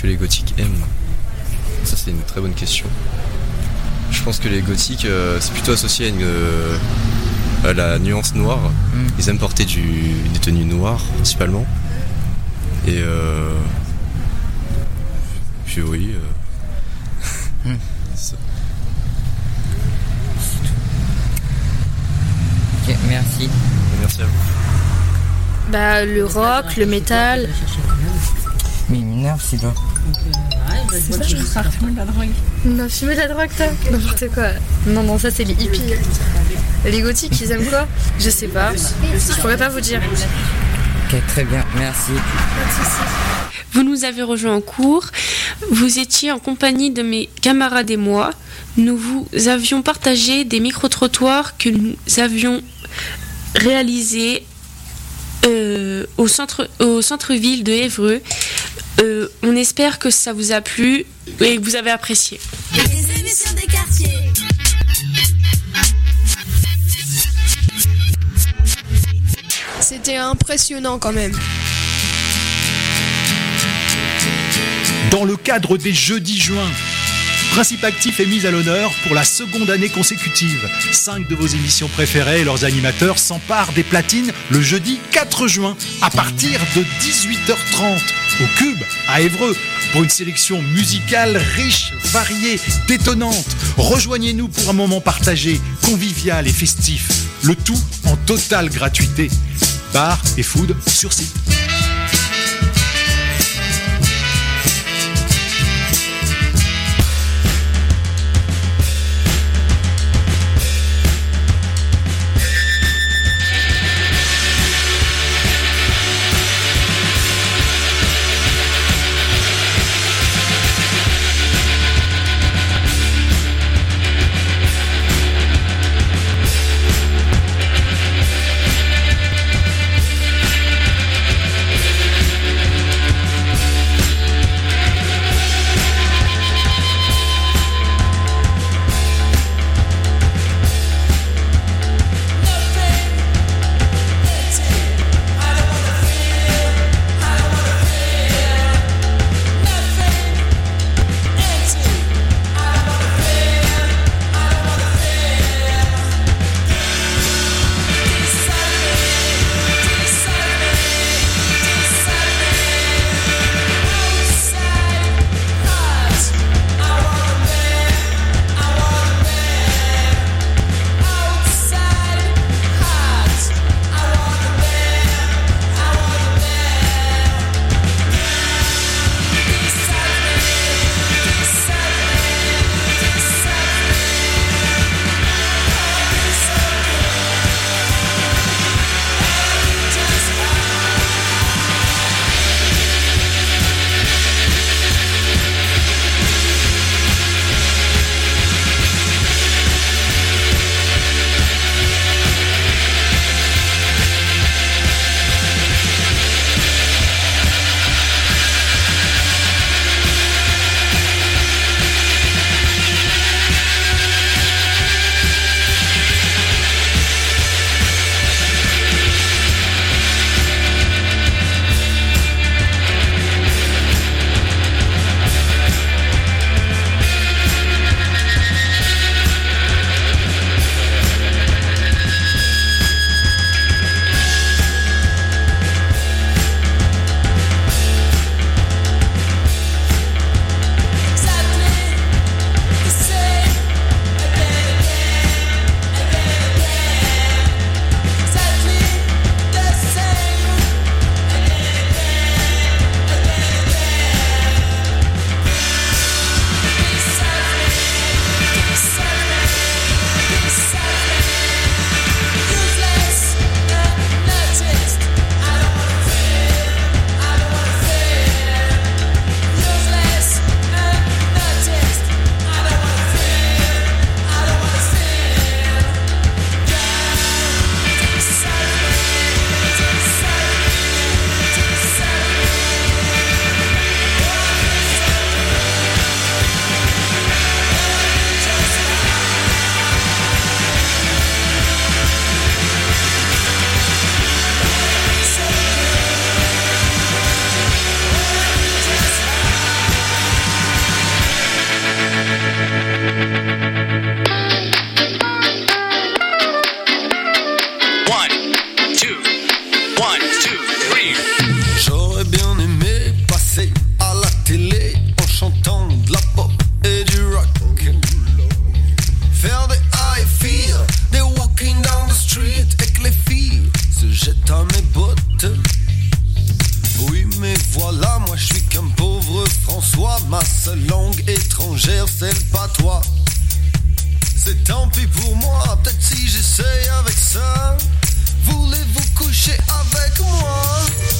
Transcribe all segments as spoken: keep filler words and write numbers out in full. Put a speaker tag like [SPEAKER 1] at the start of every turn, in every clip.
[SPEAKER 1] que les gothiques aiment? Ça, c'est une très bonne question. Je pense que les gothiques, euh, c'est plutôt associé à, une, euh, à la nuance noire. Mm. Ils aiment porter du, des tenues noires, principalement. Et euh... puis oui... Euh... Mm. Ça.
[SPEAKER 2] Ok, merci.
[SPEAKER 1] Merci à vous.
[SPEAKER 3] Bah, le rock, le métal.
[SPEAKER 2] Mais il m'énerve, c'est toi.
[SPEAKER 3] C'est ça, je vais fumer de la drogue. Non, fumer de la drogue, toi? N'importe quoi. Non, non, ça, c'est les hippies. Les gothiques, ils aiment quoi? Je sais pas. Je pourrais pas vous dire.
[SPEAKER 2] Ok, très bien, merci.
[SPEAKER 3] Pas de soucis.
[SPEAKER 4] Vous nous avez rejoints en cours. Vous étiez en compagnie de mes camarades et moi. Nous vous avions partagé des micro-trottoirs que nous avions réalisés euh, au, centre, au centre-ville de Évreux. Euh, on espère que ça vous a plu et que vous avez apprécié.
[SPEAKER 5] Les émissions des quartiers.
[SPEAKER 6] C'était impressionnant quand même.
[SPEAKER 7] Dans le cadre des Jeudis Juin, Principe Actif est mis à l'honneur pour la seconde année consécutive. Cinq de vos émissions préférées et leurs animateurs s'emparent des platines le jeudi quatre juin à partir de dix-huit heures trente au Cube à Évreux pour une sélection musicale riche, variée, détonnante. Rejoignez-nous pour un moment partagé, convivial et festif. Le tout en totale gratuité. Bar et food sur site.
[SPEAKER 8] seule langue étrangère, c'est le patois. C'est tant pis pour moi, peut-être si j'essaye avec ça. Voulez-vous coucher avec moi?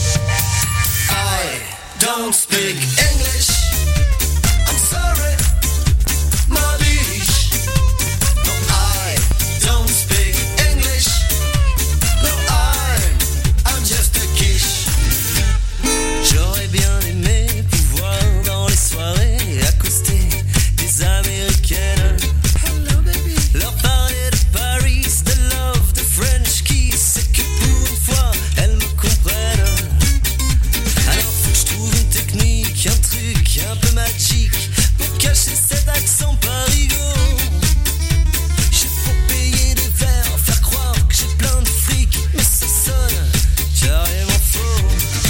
[SPEAKER 8] I don't speak English. I'm sorry, my bitch. No, I don't speak English. No, I'm, I'm just a quiche. J'aurais bien aimé pouvoir dans les soirées accoster des Américaines. Hello, baby. Leur parler de Paris, de love, de French kiss, et que pour une fois elles me comprennent. Alors faut que je trouve une technique, un truc un peu magique pour cacher cet accent parigo. J'ai faut payer des verres, faire croire que j'ai plein de fric, mais ça sonne carrément faux.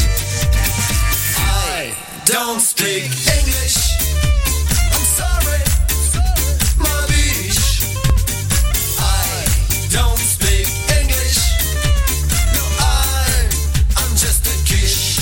[SPEAKER 8] I don't speak English. I'm sorry, my bitch. I don't speak English. No, I'm, I'm just a quiche.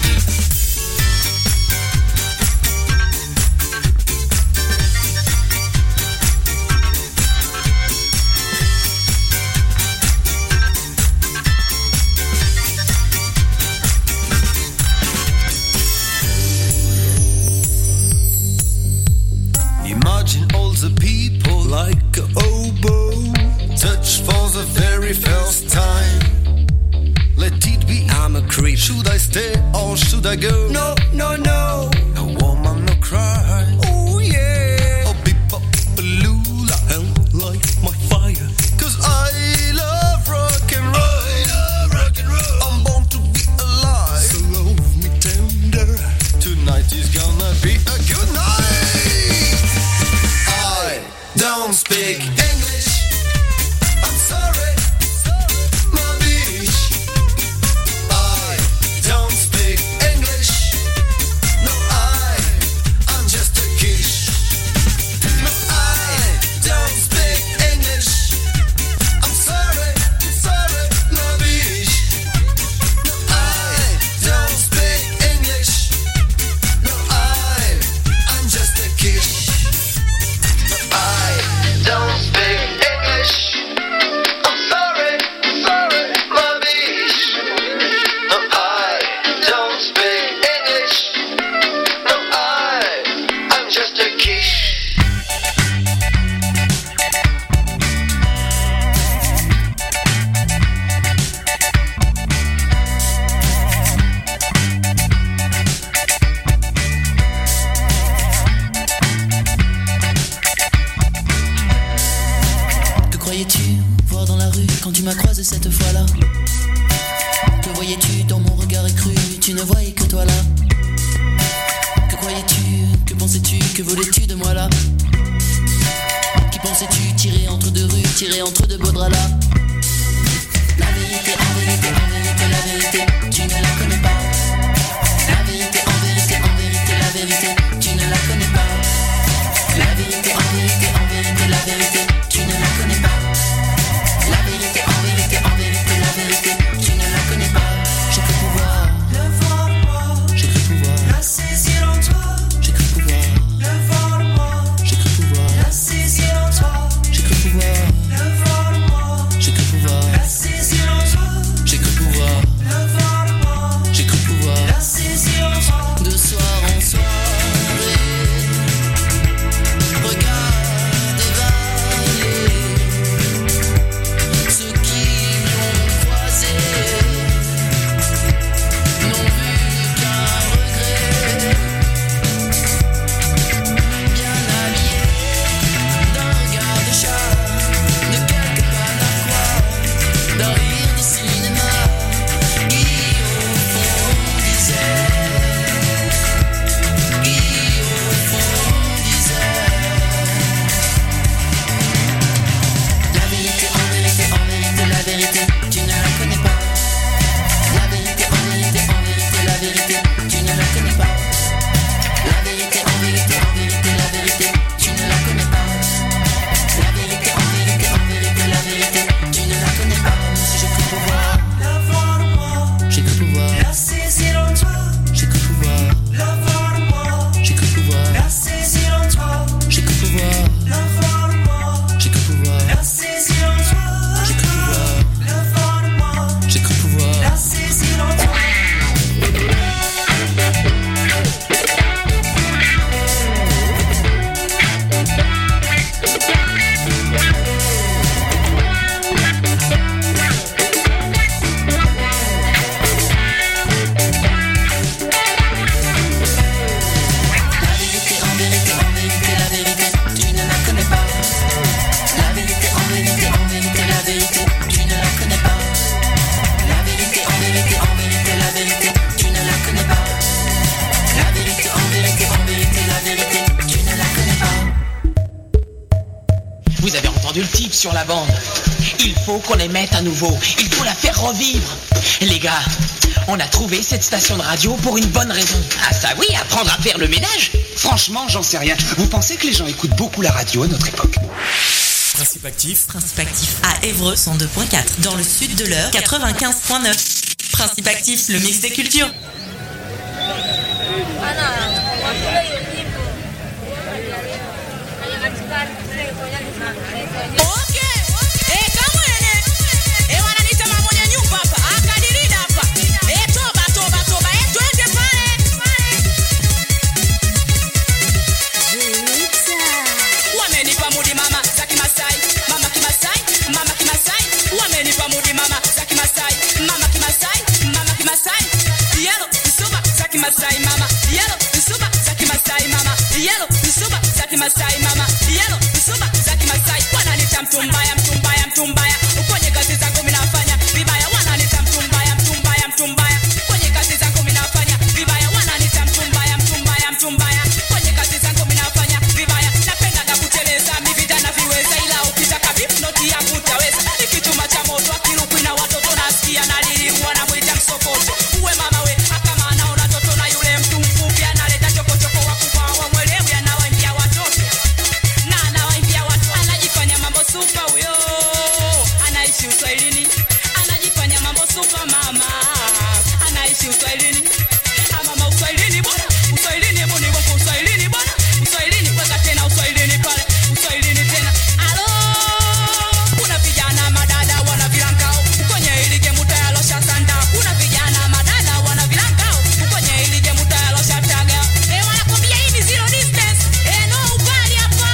[SPEAKER 8] Imagine all the people like a oboe, touch for the very first time. Let it be, I'm a creep. Should I stay or should I go? No, no, no. A woman no cry. Oh yeah. Oh beep-bop-a-lula and light my fire. Cause I love rock and roll. I love rock and roll. I'm born to be alive. So love me tender. Tonight is gonna be a good night. I don't speak English. I'm sorry, my bitch. I don't speak English. No, I, I'm just a quiche. No, I don't speak English. I'm sorry, sorry, my bitch. No, I don't speak English. No, I, I'm just a quiche. I don't speak English. I'm sorry, sorry, my bitch. No, I don't speak English. No, I, I'm just a quiche.
[SPEAKER 9] Que croyais-tu voir dans la rue quand tu m'as croisé cette fois-là? Que voyais-tu dans mon regard écru? Tu ne voyais que toi là. Que croyais-tu? Que pensais-tu? Que voulais-tu de moi là? Qui pensais-tu tirer entre deux rues, tirer entre deux beaux draps là? La vérité, en vérité, en vérité, la vérité, tu ne la connais pas. La vérité, en vérité, en vérité, la vérité, tu ne la connais pas. La vérité, en vérité, en vérité, la vérité, tu ne la connais pas. La vérité, en vérité, en vérité, la vérité, tu ne la connais pas. J'ai cru pouvoir le voir en moi, j'ai cru pouvoir la saisir en toi, j'ai cru pouvoir le voir en moi, j'ai cru pouvoir la saisir en toi, j'ai cru pouvoir le voir en moi, j'ai cru pouvoir la saisir en toi, j'ai cru pouvoir le voir en moi, j'ai cru pouvoir la saisir en toi. De soir en soirée,
[SPEAKER 10] du type sur la bande. Il faut qu'on les mette à nouveau. Il faut la faire revivre. Les gars, on a trouvé cette station de radio pour une bonne raison.
[SPEAKER 11] Ah ça oui, apprendre à faire le ménage. Franchement, j'en sais rien. Vous pensez que les gens écoutent beaucoup la radio à notre époque?
[SPEAKER 12] Principe actif.
[SPEAKER 13] Principe actif à Évreux cent deux point quatre. Dans le sud de l'Eure quatre-vingt-quinze point neuf. Principe actif, le mix des cultures.
[SPEAKER 14] Masai mama, yellow, suba, zaki Masai mama, yellow, suba, zaki Masai mama, yellow, suba, zaki Masai. Wananita mtumbaya, mtumbaya, mtumbaya. Kwenye kazi zangu mimi nafanya vibaya. Wananita mtumbaya, mtumbaya, mtumbaya. Kwenye kazi zangu mimi nafanya vibaya. Wananita mtumbaya, mtumbaya, mtumbaya. Kwenye kazi zangu mimi nafanya vibaya. Napenda kuteleza, mimi vijana viweza, ila ukitaka vipi noti yangu utaweza. Nikituma cha moto akiruku na watoto nasikia nalili wanamwita msokoto. Uwe mama we, akama anaona toto na yule mtu mfupi analeta choko choko wakubwa wamwelewi anawaimbia watoto. Na anawaimbia watu anajifanya mambo super huyo. Anaishi Uswahilini. Anajifanya mambo super mama. Anaishi Uswahilini. Mama Uswahilini bwana. Uswahilini hebu ni wako Uswahilini bwana. Uswahilini weka tena Uswahilini pale. Uswahilini tena. Alo. Kuna vijana madada wana vilangao. Kwenye hili game tayalosha sanda. Kuna vijana madada wana vilangao. Kwenye hili game tayalosha taga. Eh wanakwambia hii ni zero distance. Eh no ubali hapa.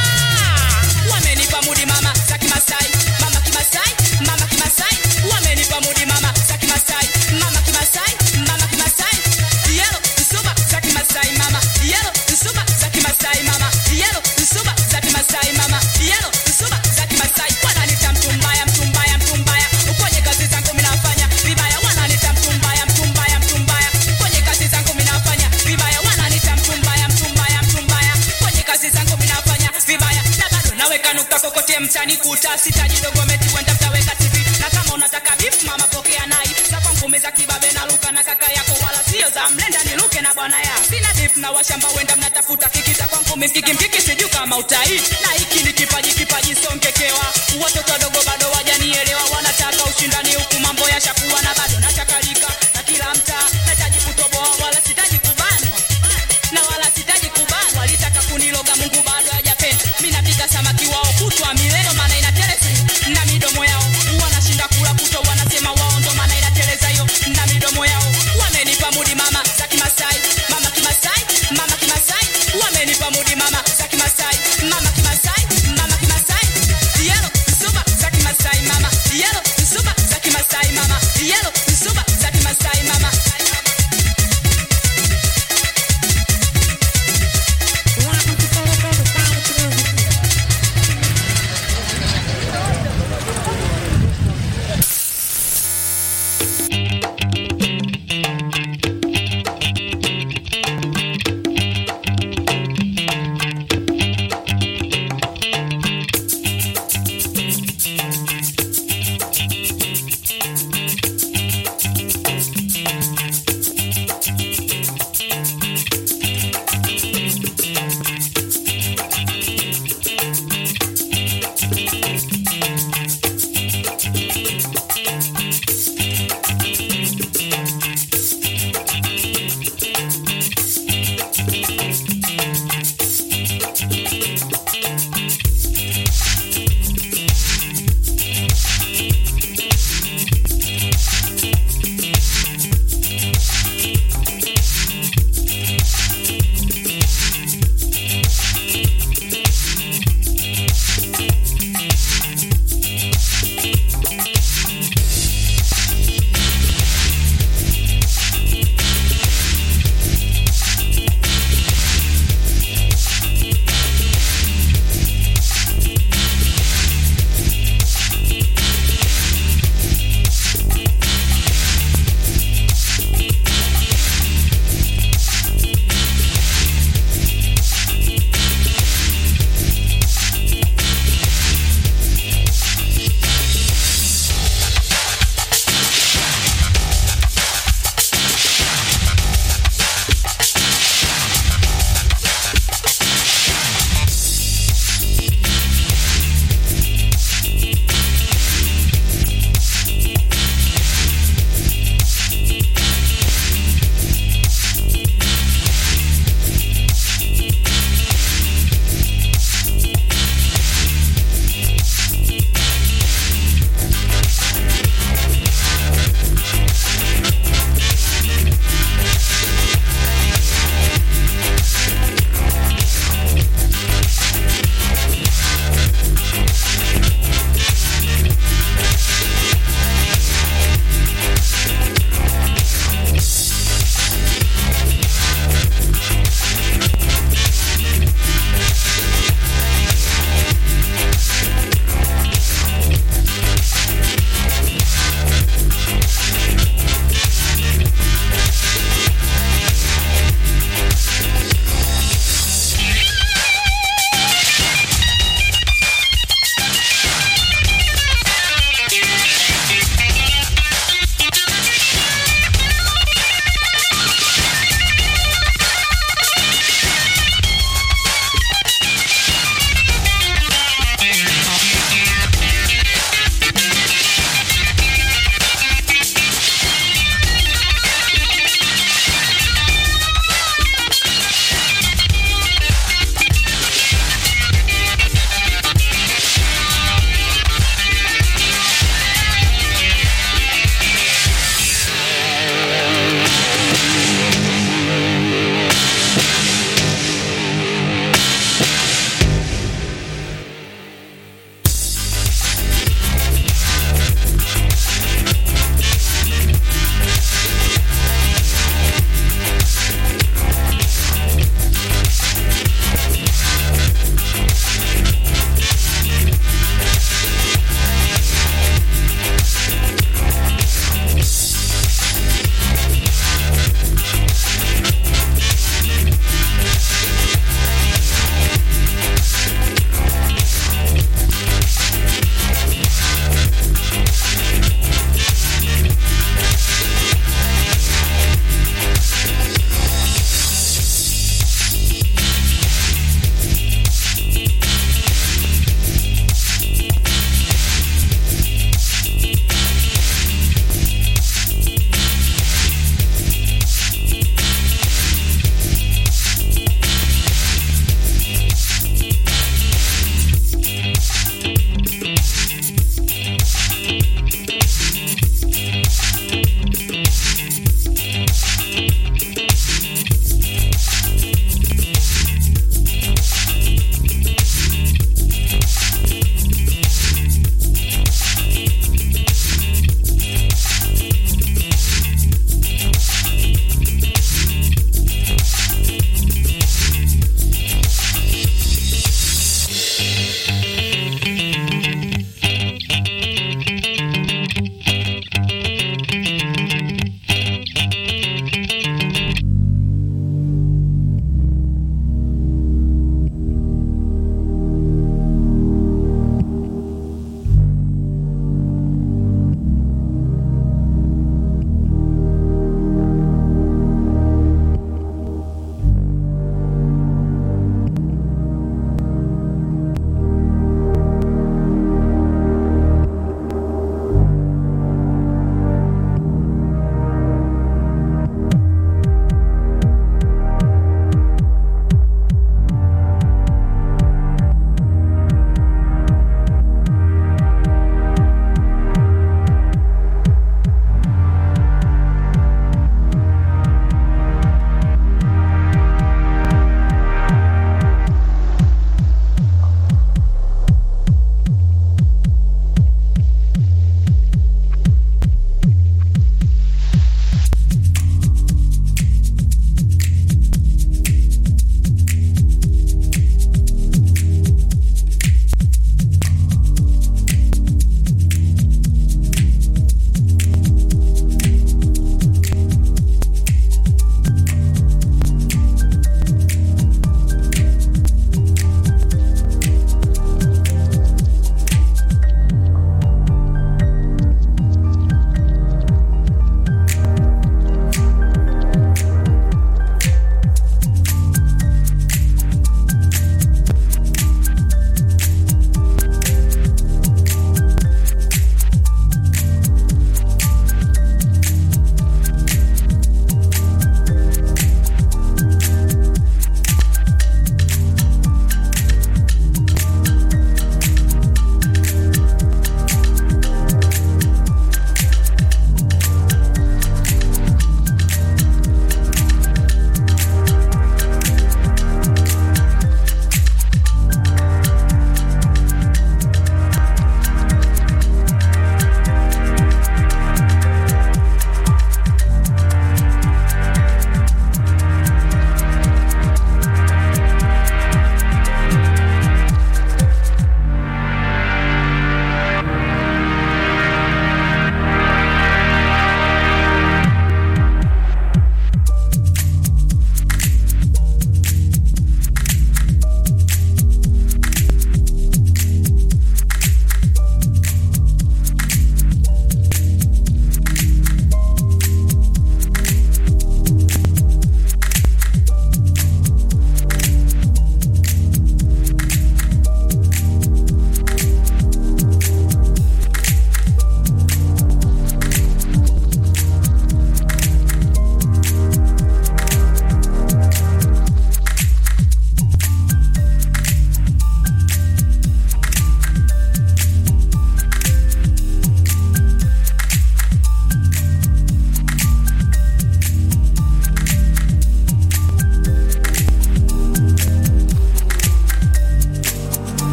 [SPEAKER 14] Wamenipa mudi mama za Kimasai. Mama Kimasai. Mama Kimasai. Wamenipa mudi mama za Kimasai. Mama Kimasai. Mama Kimasai. Yellow suba za Kimasai mama. Yellow suba za Kimasai mama. Yellow suba za Kimasai mama. Yellow suba za Kimasai. Wananita mtumbaya, mtumbaya, mtumbaya. Kwenye kazi zangu mimi nafanya vibaya. Wananita mtumbaya, mtumbaya, mtumbaya. Kwenye kazi zangu mimi nafanya vibaya. Wananita mtumbaya, mtumbaya, mtumbaya. Kwenye kazi zangu mimi nafanya vibaya. Na bado naweka nukta kokote mtani kuta sitaji dogo meti wenda mtaweka T V. Na kama unataka beef mama pokea nai. Sapa ngomeza kibabe na luka na kaka yako wala sio za mlenda niluke na bwana ya. Sina beef na washamba wenda mnatafuta kikita kwangu mkiki mkiki siju kama utai. Na hiki ni kipaji kipaji songekewa. Watoto wadogo bado wajanielewa wanataka ushindani huku mambo yashakuwa na bado nachakalika. Na kila mtaa nahitaji kutoboa wala sitaji kubanwa. Na wala sitaji kubanwa walitaka kuniloga Mungu bado hajapenda. Mimi napika samaki wao kutwa mileo maana inateleza na midomo yao. Wanashinda kula kuto wanasema wao ndo maana inateleza hiyo na midomo yao. Wamenipa mudi mama za Kimasai. Mama Kimasai. Mama Kimasai. Wamenipa mudi mama za Kimasai. Mama Kimasai.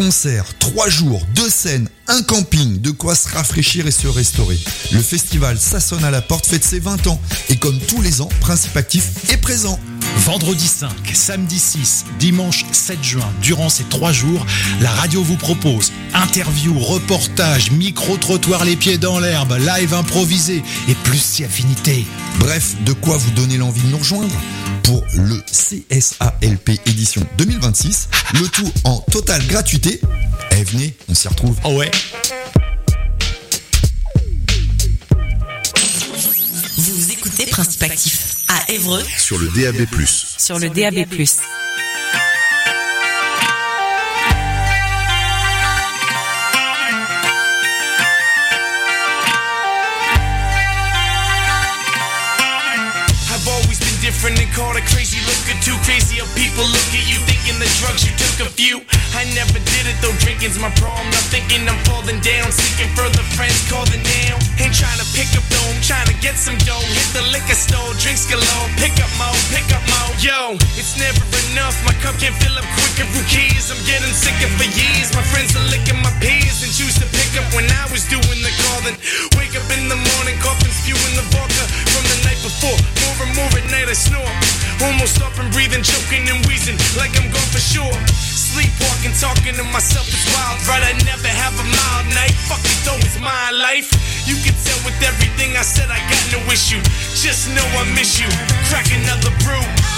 [SPEAKER 15] concerts, trois jours, deux scènes, un camping, de quoi se rafraîchir et se restaurer. Le festival Ça sonne à la porte fête ses vingt ans. Et comme tous les ans, Principe Actif est présent.
[SPEAKER 7] Vendredi cinq, samedi six, dimanche sept juin, durant ces trois jours, la radio vous propose interviews, reportages, micro-trottoirs les pieds dans l'herbe, live improvisé et plus si affinité.
[SPEAKER 15] Bref, de quoi vous donner l'envie de nous rejoindre pour le C S A L P édition deux mille vingt-six, le tout en totale gratuité. Eh venez, on s'y retrouve.
[SPEAKER 7] Oh ouais.
[SPEAKER 13] Vous écoutez Principe Actif à Évreux
[SPEAKER 16] sur le D A B plus.
[SPEAKER 13] Sur le D A B plus.
[SPEAKER 17] Different and called a crazy looker. Too crazy how people look at you, thinking the drugs you took a few. I never did it though, drinking's my problem. Not thinking I'm falling down, seeking further friends, call the now. Ain't trying to pick up though, I'm trying to get some dough. Hit the liquor store, drinks galore. Pick up more, pick up more. Yo, it's never enough, my cup can't fill up quicker. Who cares? I'm getting sicker for years. My friends are licking my peers and choose to pick up when I was doing the calling. Wake up in the morning, coughing, spewing the vodka from the night before. More and more at night I snore. Almost stopping, breathing, choking and wheezing like I'm gone for sure. Sleepwalking, talking to myself is wild, right? I never have a mild night. Fuck it though, it's my life. You can tell with everything I said I got no issue. Just know I miss you. Crack another brew.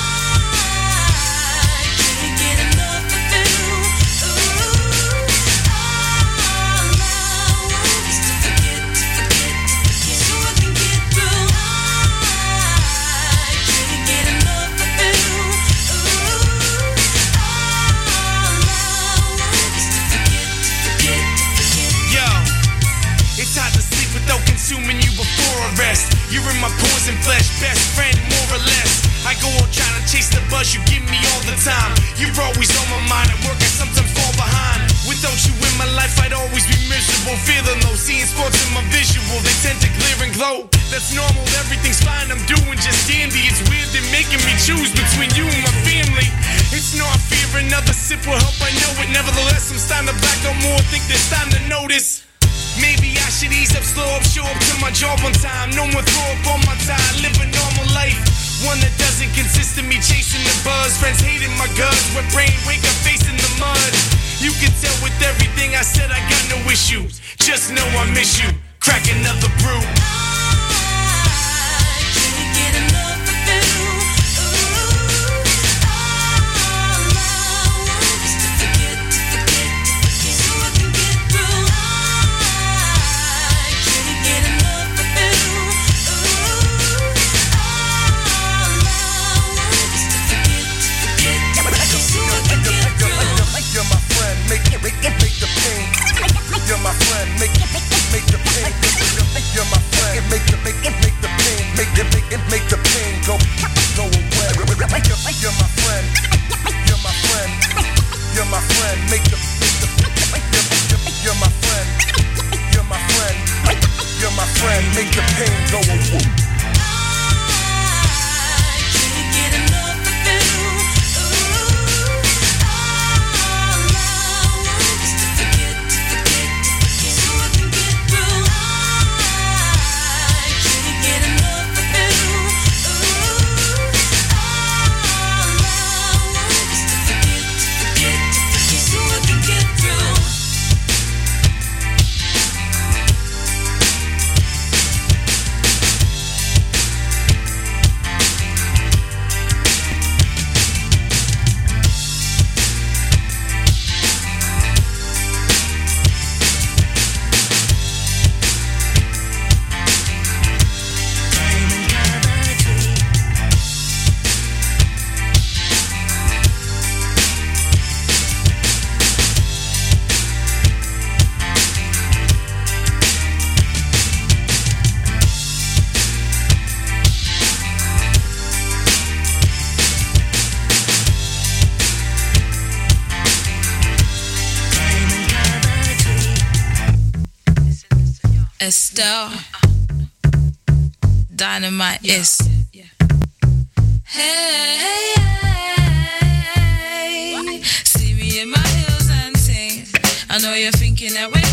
[SPEAKER 17] Consuming you before arrest. You're in my poison flesh, best friend, more or less. I go on trying to chase the buzz you give me all the time. You're always on my mind at work, I sometimes fall behind. Without you in my life, I'd always be miserable. Feeling low, seeing sports in my visual, they tend to clear and glow. That's normal, everything's fine, I'm doing just dandy. It's weird they're making me choose between you and my family. It's not fear, another sip will help, I know it. Nevertheless, I'm starting to back on more, think there's time to notice. Maybe I should ease up, slow up, show up to my job on time. No more throw up on my time, live a normal life. One that doesn't consist of me chasing the buzz. Friends hating my guts, wet brain, wake up facing the mud. You can tell with everything I said I got no issues. Just know I miss you, crack another brew. You're my friend, make make the pain. You're my friend, make the make make the pain, make the make make the pain go go away. You're my friend, you're my friend, you're my friend, make the you're my friend, you're my friend, you're my friend, make the pain go away.
[SPEAKER 18] Estelle, Dynamite is. Hey, hey, see me in my heels and sing. know you're thinking that way.